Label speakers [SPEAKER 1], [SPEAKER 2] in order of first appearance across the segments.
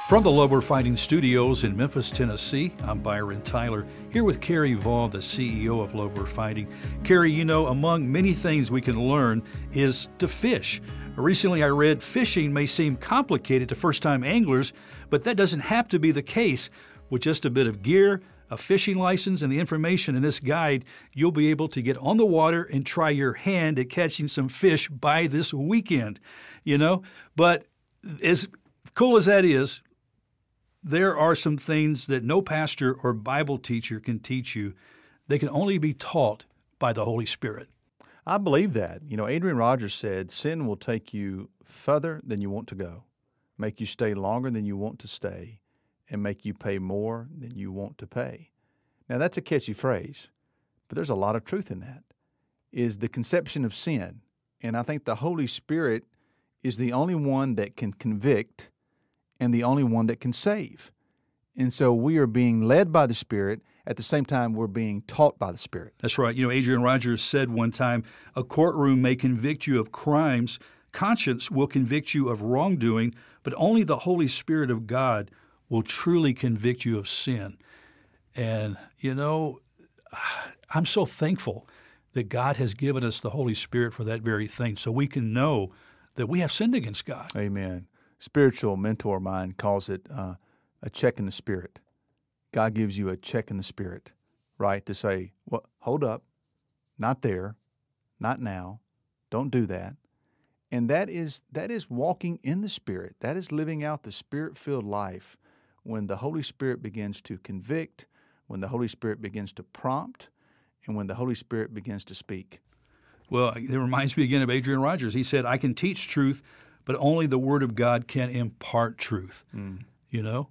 [SPEAKER 1] From the Love We're Finding Studios in Memphis, Tennessee, I'm Byron Tyler, here with Carrie Vaughn, the CEO of Love We're Finding. Carrie, you know, among many things we can learn is to fish. Recently I read fishing may seem complicated to first-time anglers, but that doesn't have to be the case. With just a bit of gear, a fishing license, and the information in this guide, you'll be able to get on the water and try your hand at catching some fish by this weekend, you know? But as cool as that is, there are some things that no pastor or Bible teacher can teach you. They can only be taught by the Holy Spirit.
[SPEAKER 2] I believe that. You know, Adrian Rogers said, sin will take you further than you want to go, make you stay longer than you want to stay, and make you pay more than you want to pay. Now, that's a catchy phrase, but there's a lot of truth in that, is the conception of sin. And I think the Holy Spirit is the only one that can convict and the only one that can save. And so we are being led by the Spirit. At the same time, we're being taught by the Spirit.
[SPEAKER 1] That's right. You know, Adrian Rogers said one time, a courtroom may convict you of crimes, conscience will convict you of wrongdoing, but only the Holy Spirit of God will truly convict you of sin. And, you know, I'm so thankful that God has given us the Holy Spirit for that very thing, so we can know that we have sinned against God.
[SPEAKER 2] Amen. Spiritual mentor of mine calls it a check in the spirit. God gives you a check in the spirit, right, to say, well, hold up, not there, not now, don't do that. And that is walking in the Spirit. That is living out the Spirit-filled life when the Holy Spirit begins to convict, when the Holy Spirit begins to prompt, and when the Holy Spirit begins to speak.
[SPEAKER 1] Well, it reminds me again of Adrian Rogers. He said, I can teach truth, but only the Word of God can impart truth, you know?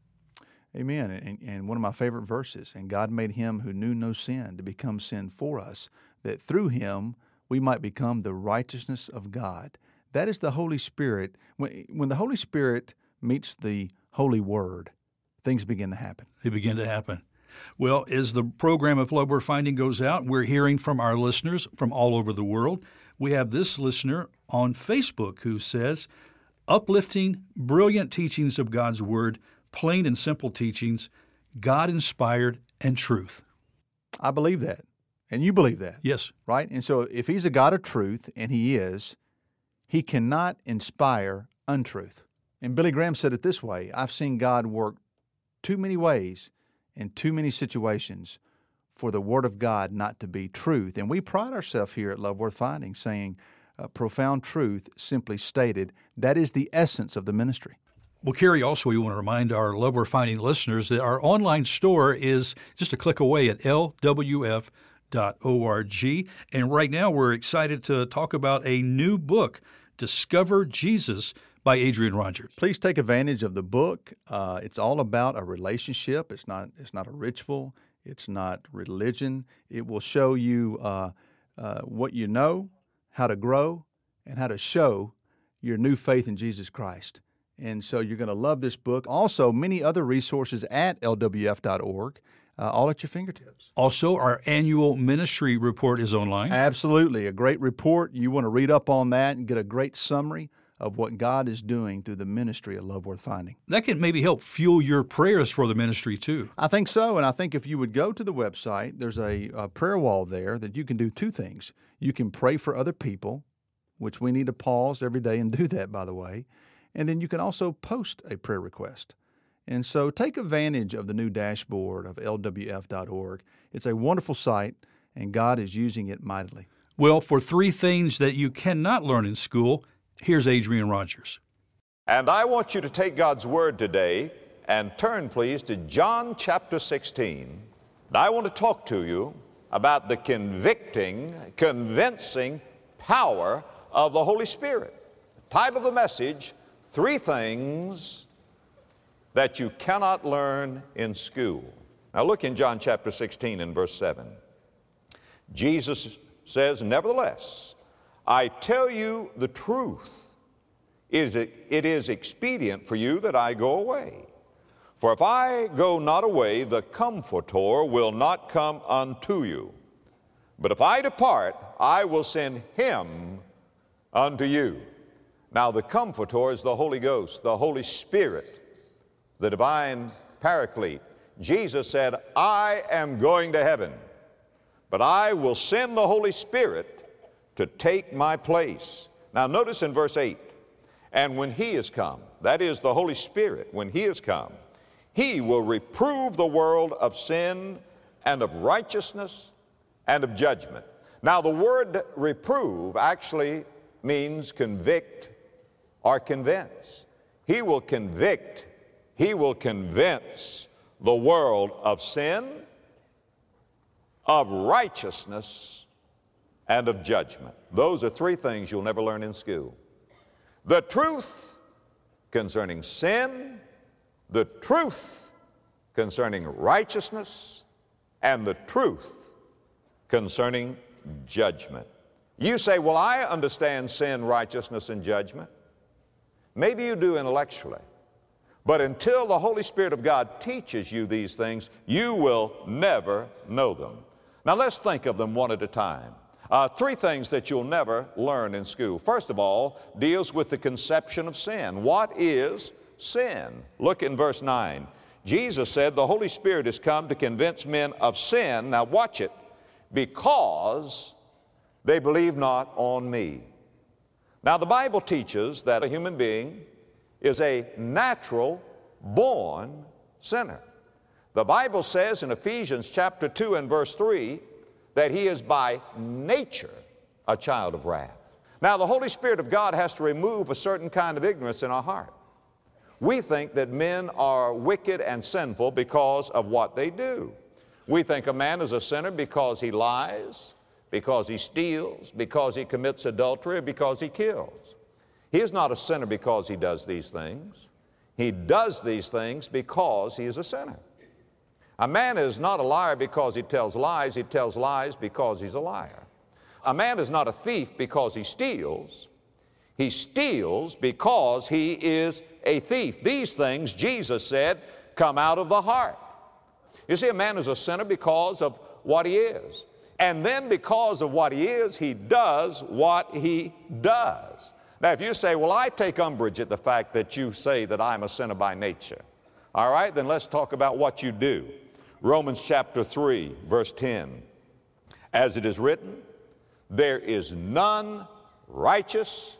[SPEAKER 2] Amen. And one of my favorite verses, and God made him who knew no sin to become sin for us, that through him we might become the righteousness of God. That is the Holy Spirit. When the Holy Spirit meets the Holy Word, things begin to happen.
[SPEAKER 1] They begin to happen. Well, as the program of Love We're Finding goes out, we're hearing from our listeners from all over the world. We have this listener on Facebook who says, uplifting, brilliant teachings of God's Word, plain and simple teachings, God-inspired, and truth.
[SPEAKER 2] I believe that. And you believe that.
[SPEAKER 1] Yes.
[SPEAKER 2] Right? And so if he's a God of truth, and he is, he cannot inspire untruth. And Billy Graham said it this way, I've seen God work too many ways in too many situations for the Word of God not to be truth. And we pride ourselves here at Love Worth Finding, saying profound truth, simply stated, that is the essence of the ministry.
[SPEAKER 1] Well, Carrie, also we want to remind our Love We're Finding listeners that our online store is just a click away at lwf.org. And right now we're excited to talk about a new book, Discover Jesus by Adrian Rogers.
[SPEAKER 2] Please take advantage of the book. It's all about a relationship. It's not a ritual. It's not religion. It will show you what you know, how to grow, and how to show your new faith in Jesus Christ. And so you're going to love this book. Also, many other resources at lwf.org, all at your fingertips.
[SPEAKER 1] Also, our annual ministry report is online.
[SPEAKER 2] Absolutely. A great report. You want to read up on that and get a great summary of what God is doing through the ministry of Love Worth Finding.
[SPEAKER 1] That can maybe help fuel your prayers for the ministry, too.
[SPEAKER 2] I think so, and I think if you would go to the website, there's a prayer wall there that you can do two things. You can pray for other people, which we need to pause every day and do that, by the way, and then you can also post a prayer request. And so take advantage of the new dashboard of lwf.org. It's a wonderful site, and God is using it mightily.
[SPEAKER 1] Well, for three things that you cannot learn in school, here's Adrian Rogers.
[SPEAKER 3] And I want you to take God's Word today and turn, please, to John chapter 16. And I want to talk to you about the convicting, convincing power of the Holy Spirit. The title of the message, Three Things That You Cannot Learn in School. Now look in John chapter 16 and verse 7. Jesus says, nevertheless, I tell you the truth. It is expedient for you that I go away. For if I go not away, the Comforter will not come unto you. But if I depart, I will send him unto you. Now the Comforter is the Holy Ghost, the Holy Spirit, the divine Paraclete. Jesus said, I am going to heaven, but I will send the Holy Spirit to take my place. Now notice in verse 8, and when He is come, that is the Holy Spirit, when He is come, He will reprove the world of sin and of righteousness and of judgment. Now the word reprove actually means convict or convince. He will convict, He will convince the world of sin, of righteousness, and of judgment. Those are three things you'll never learn in school. The truth concerning sin, the truth concerning righteousness, and the truth concerning judgment. You say, well, I understand sin, righteousness, and judgment. Maybe you do intellectually. But until the Holy Spirit of God teaches you these things, you will never know them. Now let's think of them one at a time. Three things that you'll never learn in school. First of all, deals with the conception of sin. What is sin? Look in verse 9. Jesus said, the Holy Spirit is come to convince men of sin. Now watch it. Because they believe not on me. Now the Bible teaches that a human being is a natural born sinner. The Bible says in Ephesians chapter 2 and verse 3 that he is by nature a child of wrath. Now the Holy Spirit of God has to remove a certain kind of ignorance in our heart. We think that men are wicked and sinful because of what they do. We think a man is a sinner because he lies, because he steals, because he commits adultery, or because he kills. He is not a sinner because he does these things. He does these things because he is a sinner. A man is not a liar because he tells lies because he's a liar. A man is not a thief because he steals because he is a thief. These things, Jesus said, come out of the heart. You see, a man is a sinner because of what he is. And then because of what he is, he does what he does. Now, if you say, well, I take umbrage at the fact that you say that I'm a sinner by nature. All right, then let's talk about what you do. Romans chapter 3, verse 10. As it is written, there is none righteous,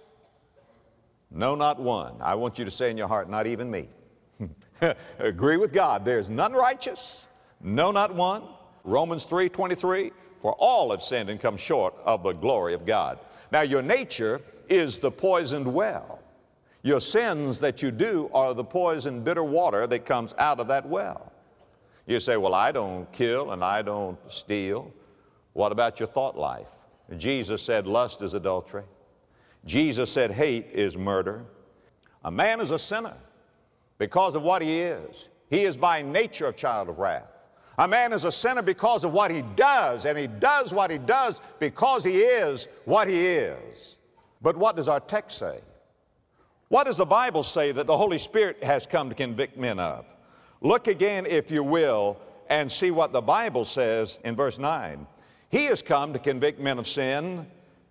[SPEAKER 3] no, not one. I want you to say in your heart, not even me. Agree with God. There's none righteous, no, not one. Romans 3:23, for all have sinned and come short of the glory of God. Now, your nature is the poisoned well. Your sins that you do are the poisoned bitter water that comes out of that well. You say, well, I don't kill and I don't steal. What about your thought life? Jesus said lust is adultery. Jesus said hate is murder. A man is a sinner because of what he is. He is by nature a child of wrath. A man is a sinner because of what he does, and he does what he does because he is what he is. But what does our text say? What does the Bible say that the Holy Spirit has come to convict men of? Look again, if you will, and see what the Bible says in verse 9. He has come to convict men of sin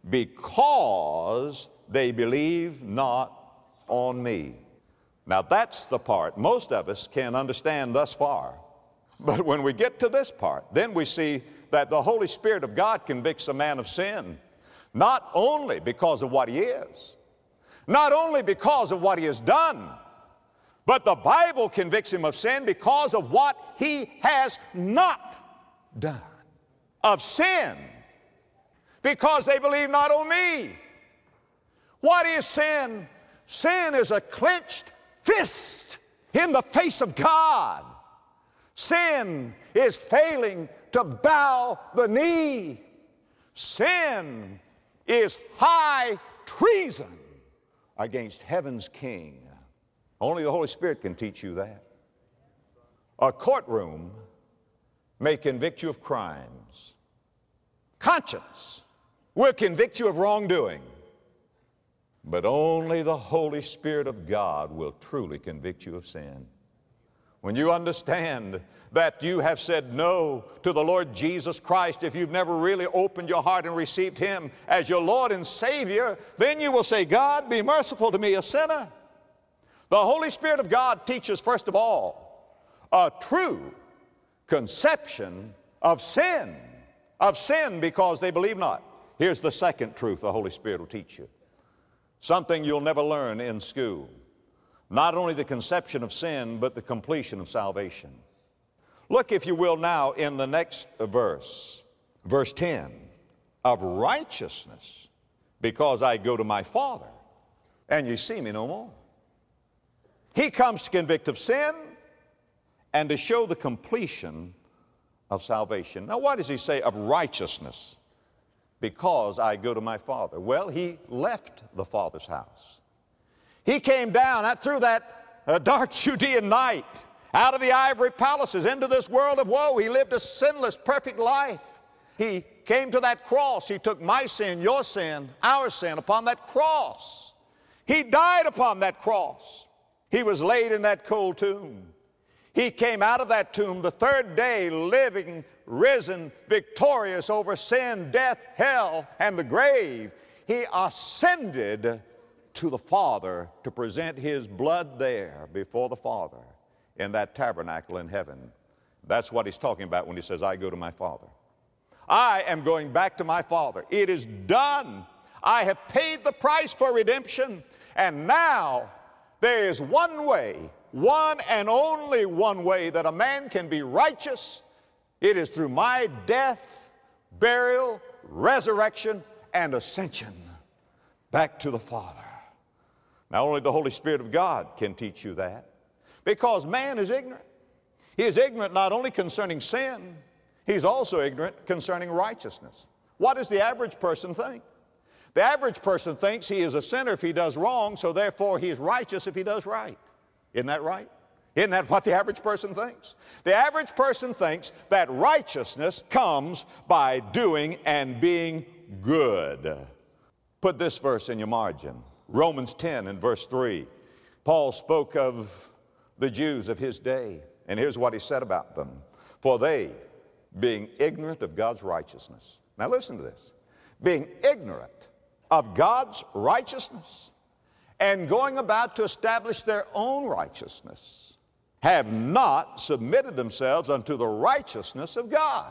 [SPEAKER 3] because they believe not on me. Now that's the part most of us can understand thus far. But when we get to this part, then we see that the Holy Spirit of God convicts a man of sin, not only because of what he is, not only because of what he has done, but the Bible convicts him of sin because of what he has not done. Of sin, because they believe not on me. What is sin? Sin is a clenched fist in the face of God. Sin is failing to bow the knee. Sin is high treason against heaven's King. Only the Holy Spirit can teach you that. A courtroom may convict you of crimes. Conscience will convict you of wrongdoing. But only the Holy Spirit of God will truly convict you of sin. When you understand that you have said no to the Lord Jesus Christ, if you've never really opened your heart and received Him as your Lord and Savior, then you will say, God, be merciful to me, a sinner. The Holy Spirit of God teaches, first of all, a true conception of sin because they believe not. Here's the second truth the Holy Spirit will teach you. Something you'll never learn in school. Not only the conception of sin, but the completion of salvation. Look, if you will, now in the next verse, verse 10, of righteousness, because I go to my Father, and you see me no more. He comes to convict of sin and to show the completion of salvation. Now, why does he say of righteousness? Because I go to my Father. Well, he left the Father's house. He came down through that dark Judean night, out of the ivory palaces into this world of woe. He lived a sinless, perfect life. He came to that cross. He took my sin, your sin, our sin upon that cross. He died upon that cross. He was laid in that cold tomb. He came out of that tomb the third day, living, risen, victorious over sin, death, hell, and the grave. He ascended to the Father to present his blood there before the Father in that tabernacle in heaven. That's what he's talking about when he says, I go to my Father. I am going back to my Father. It is done. I have paid the price for redemption, and now there is one way, one and only one way that a man can be righteous. It is through my death, burial, resurrection, and ascension back to the Father. Now, only the Holy Spirit of God can teach you that, because man is ignorant. He is ignorant not only concerning sin, he's also ignorant concerning righteousness. What does the average person think? The average person thinks he is a sinner if he does wrong, so therefore he is righteous if he does right. Isn't that right? Isn't that what the average person thinks? The average person thinks that righteousness comes by doing and being good. Put this verse in your margin. Romans 10 and verse 3. Paul spoke of the Jews of his day, and here's what he said about them. For they, being ignorant of God's righteousness. Now listen to this. Being ignorant of God's righteousness and going about to establish their own righteousness, have not submitted themselves unto the righteousness of God.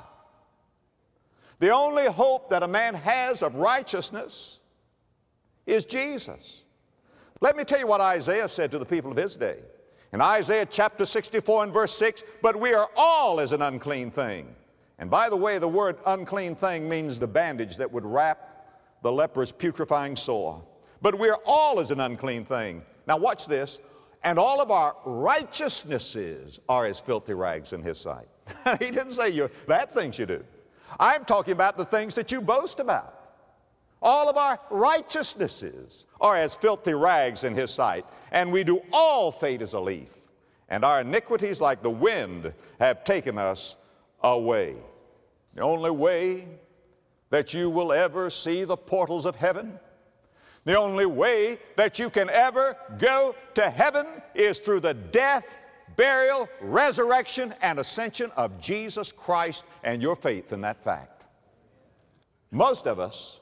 [SPEAKER 3] The only hope that a man has of righteousness is Jesus. Let me tell you what Isaiah said to the people of his day. In Isaiah chapter 64 and verse 6, but we are all as an unclean thing. And by the way, the word unclean thing means the bandage that would wrap the leper's putrefying sore. But we are all as an unclean thing. Now watch this. And all of our righteousnesses are as filthy rags in his sight. He didn't say your bad things you do. I'm talking about the things that you boast about. All of our righteousnesses are as filthy rags in his sight. And we do all fade as a leaf. And our iniquities like the wind have taken us away. The only way that you will ever see the portals of heaven, the only way that you can ever go to heaven is through the death, burial, resurrection, and ascension of Jesus Christ and your faith in that fact. Most of us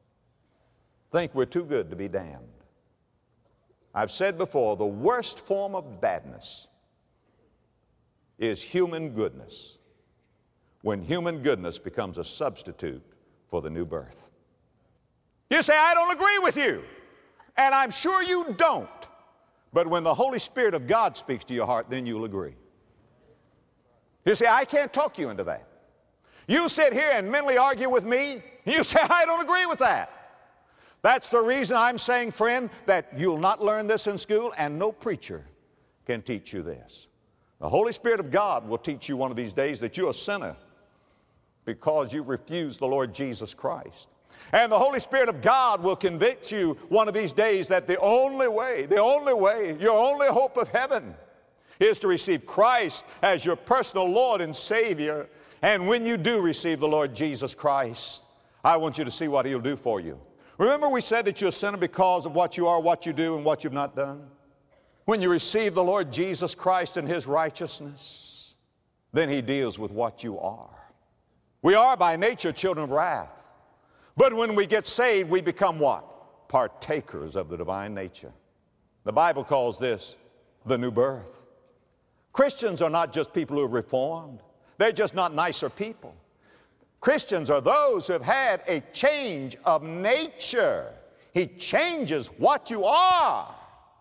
[SPEAKER 3] think we're too good to be damned. I've said before, the worst form of badness is human goodness, when human goodness becomes a substitute for the new birth. You say, I don't agree with you, and I'm sure you don't. But when the Holy Spirit of God speaks to your heart, then you'll agree. You say, I can't talk you into that. You sit here and mentally argue with me, you say, I don't agree with that. That's the reason I'm saying, friend, that you'll not learn this in school, and no preacher can teach you this. The Holy Spirit of God will teach you one of these days that you're a sinner because you refused the Lord Jesus Christ. And the Holy Spirit of God will convict you one of these days that the only way, your only hope of heaven is to receive Christ as your personal Lord and Savior. And when you do receive the Lord Jesus Christ, I want you to see what He'll do for you. Remember we said that you're a sinner because of what you are, what you do, and what you've not done? When you receive the Lord Jesus Christ and His righteousness, then He deals with what you are. We are by nature children of wrath. But when we get saved, we become what? Partakers of the divine nature. The Bible calls this the new birth. Christians are not just people who are reformed. They're just not nicer people. Christians are those who have had a change of nature. He changes what you are,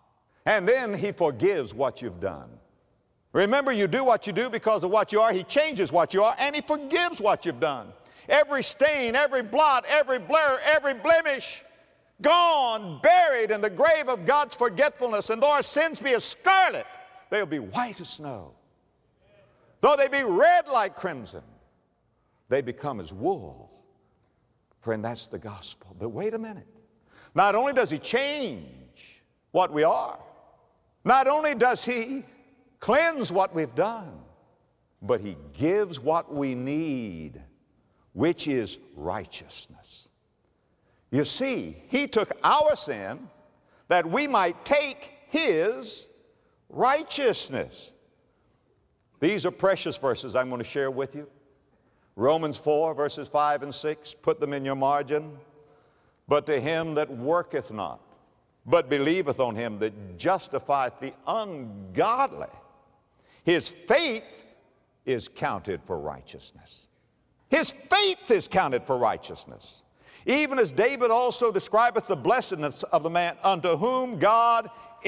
[SPEAKER 3] and then He forgives what you've done. Remember, you do what you do because of what you are. He changes what you are, and He forgives what you've done. Every stain, every blot, every blur, every blemish, gone, buried in the grave of God's forgetfulness. And though our sins be as scarlet, they'll be white as snow. Though they be red like crimson, they become as wool. Friend, that's the gospel. But wait a minute. Not only does He change what we are, not only does He cleanse what we've done, but He gives what we need, which is righteousness. You see, He took our sin that we might take His righteousness. These are precious verses I'm going to share with you. Romans 4, verses 5 and 6, put them in your margin. But to him that worketh not, but believeth on Him that justifieth the ungodly, his faith is counted for righteousness. His faith is counted for righteousness. Even as David also describeth the blessedness of the man unto whom God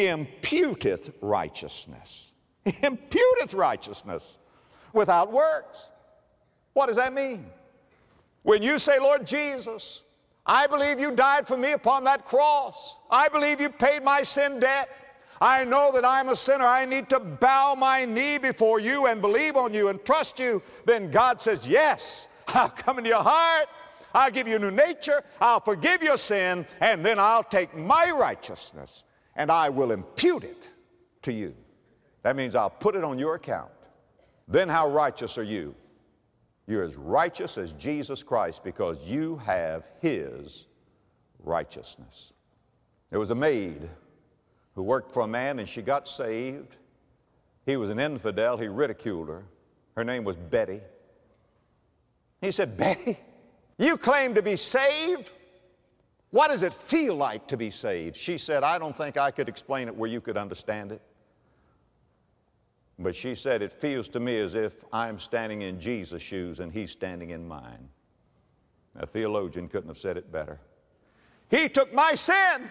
[SPEAKER 3] imputeth righteousness. Imputeth righteousness without works. What does that mean? When you say, Lord Jesus, I believe You died for me upon that cross. I believe You paid my sin debt. I know that I'm a sinner. I need to bow my knee before You and believe on You and trust You. Then God says, yes, I'll come into your heart. I'll give you a new nature. I'll forgive your sin. And then I'll take my righteousness and I will impute it to You. That means I'll put it on your account. Then how righteous are you? You're as righteous as Jesus Christ because you have His righteousness. There was a maid who worked for a man and she got saved. He was an infidel. He ridiculed her. Her name was Betty. He said, Betty, you claim to be saved? What does it feel like to be saved? She said, I don't think I could explain it where you could understand it. But she said, it feels to me as if I'm standing in Jesus' shoes and He's standing in mine. A theologian couldn't have said it better. He took my sin.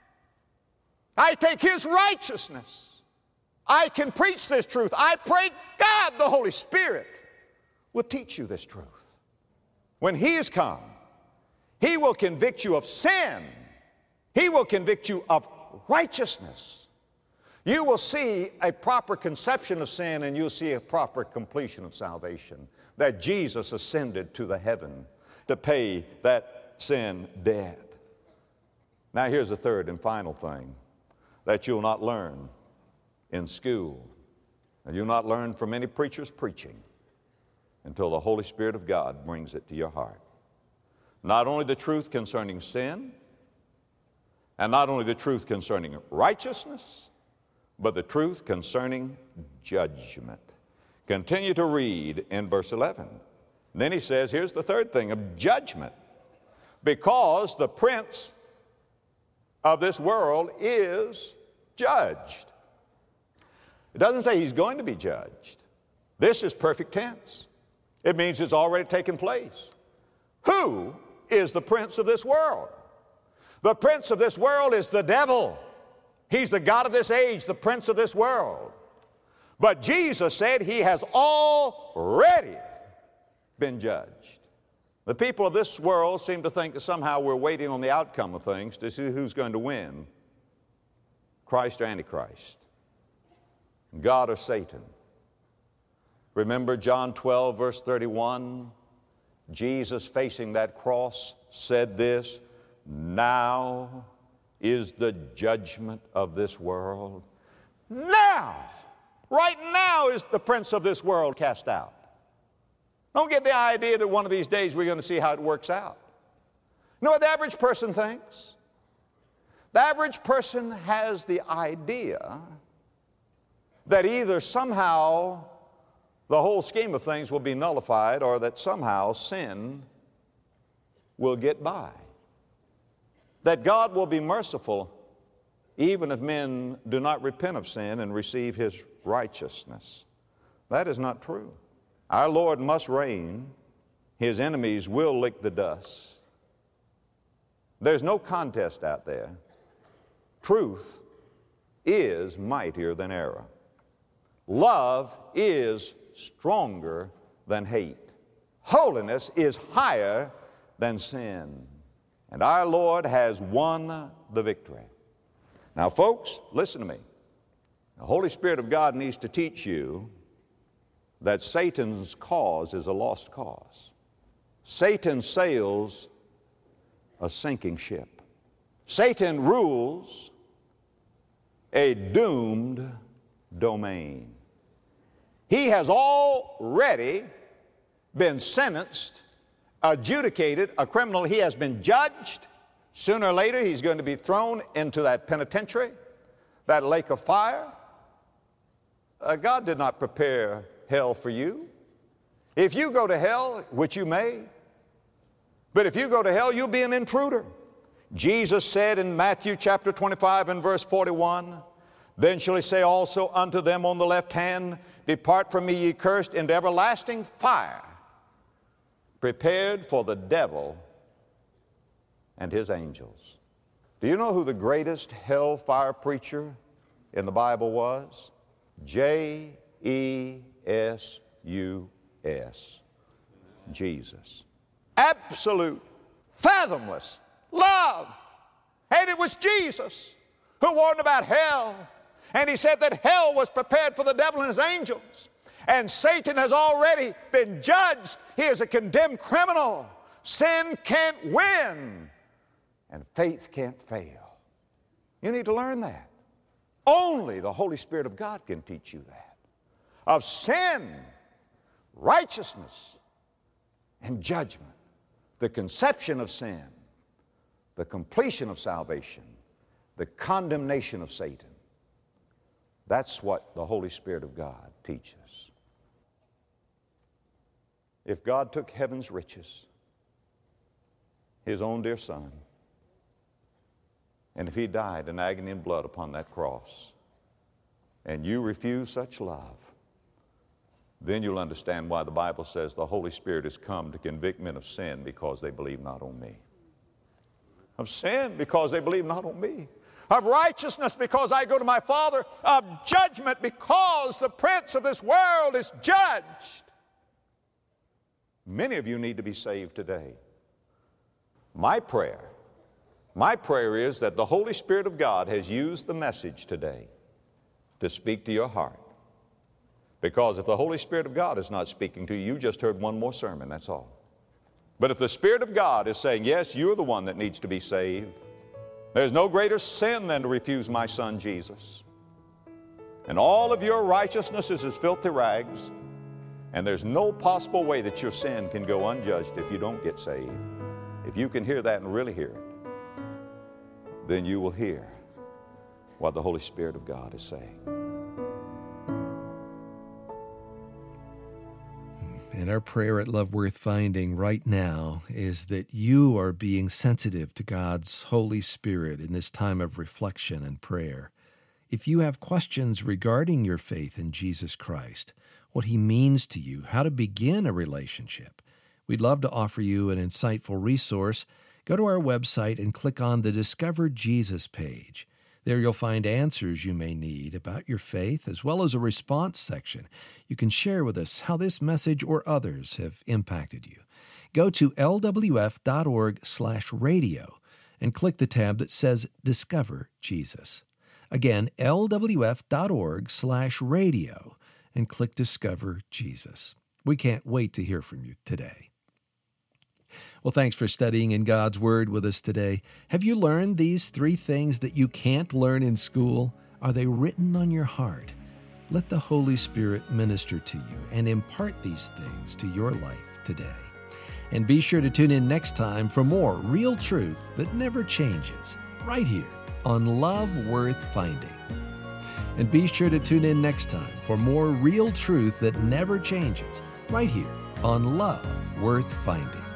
[SPEAKER 3] I take His righteousness. I can preach this truth. I pray God, the Holy Spirit, will teach you this truth. When He has come, He will convict you of sin. He will convict you of righteousness. You will see a proper conception of sin and you'll see a proper completion of salvation. That Jesus ascended to the heaven to pay that sin debt. Now here's the third and final thing that you'll not learn in school. And you'll not learn from any preacher's preaching until the Holy Spirit of God brings it to your heart. Not only the truth concerning sin, and not only the truth concerning righteousness, but the truth concerning judgment. Continue to read in verse 11. And then he says, here's the third thing of judgment. Because the prince of this world is judged. It doesn't say he's going to be judged. This is perfect tense. It means it's already taken place. Who is the prince of this world? The prince of this world is the devil. He's the god of this age, the prince of this world. But Jesus said He has already been judged. The people of this world seem to think that somehow we're waiting on the outcome of things to see who's going to win, Christ or Antichrist, God or Satan. Remember John 12, verse 31? Jesus, facing that cross, said this, now is the judgment of this world. Now, right now is the prince of this world cast out. Don't get the idea that one of these days we're going to see how it works out. You know what the average person thinks? The average person has the idea that either somehow the whole scheme of things will be nullified or that somehow sin will get by. That God will be merciful even if men do not repent of sin and receive His righteousness. That is not true. Our Lord must reign. His enemies will lick the dust. There's no contest out there. Truth is mightier than error. Love is stronger than hate. Holiness is higher than sin. And our Lord has won the victory. Now, folks, listen to me. The Holy Spirit of God needs to teach you that Satan's cause is a lost cause. Satan sails a sinking ship. Satan rules a doomed domain. He has already been sentenced, adjudicated a criminal. He has been judged. Sooner or later, he's going to be thrown into that penitentiary, that lake of fire. God did not prepare hell for you. If you go to hell, which you may, but if you go to hell, you'll be an intruder. Jesus said in Matthew chapter 25 and verse 41, "Then shall he say also unto them on the left hand, Depart from me, ye cursed, into everlasting fire, prepared for the devil and his angels." Do you know who the greatest hellfire preacher in the Bible was? J-E-S-U-S. Jesus. Absolute, fathomless love. And it was Jesus who warned about hell. And he said that hell was prepared for the devil and his angels. And Satan has already been judged. He is a condemned criminal. Sin can't win. And faith can't fail. You need to learn that. Only the Holy Spirit of God can teach you that. Of sin, righteousness, and judgment. The conception of sin, the completion of salvation, the condemnation of Satan. That's what the Holy Spirit of God teaches. If God took heaven's riches, His own dear Son, and if He died in agony and blood upon that cross, and you refuse such love, then you'll understand why the Bible says the Holy Spirit has come to convict men of sin because they believe not on me. Of sin because they believe not on me. Of righteousness because I go to my Father. Of judgment because the prince of this world is judged. Many of you need to be saved today. My prayer is that the Holy Spirit of God has used the message today to speak to your heart. Because if the Holy Spirit of God is not speaking to you, you just heard one more sermon, that's all. But if the Spirit of God is saying, yes, you're the one that needs to be saved, there's no greater sin than to refuse my Son Jesus. And all of your righteousness is as filthy rags, and there's no possible way that your sin can go unjudged if you don't get saved. If you can hear that and really hear it, then you will hear what the Holy Spirit of God is saying.
[SPEAKER 4] And our prayer at Love Worth Finding right now is that you are being sensitive to God's Holy Spirit in this time of reflection and prayer. If you have questions regarding your faith in Jesus Christ, what He means to you, how to begin a relationship, we'd love to offer you an insightful resource. Go to our website and click on the Discover Jesus page. There you'll find answers you may need about your faith, as well as a response section. You can share with us how this message or others have impacted you. Go to lwf.org/radio and click the tab that says Discover Jesus. Again, lwf.org/radio and click Discover Jesus. We can't wait to hear from you today. Well, thanks for studying in God's Word with us today. Have you learned these 3 things that you can't learn in school? Are they written on your heart? Let the Holy Spirit minister to you and impart these things to your life today. And be sure to tune in next time for more real truth that never changes, right here on Love Worth Finding. And be sure to tune in next time for more real truth that never changes, right here on Love Worth Finding.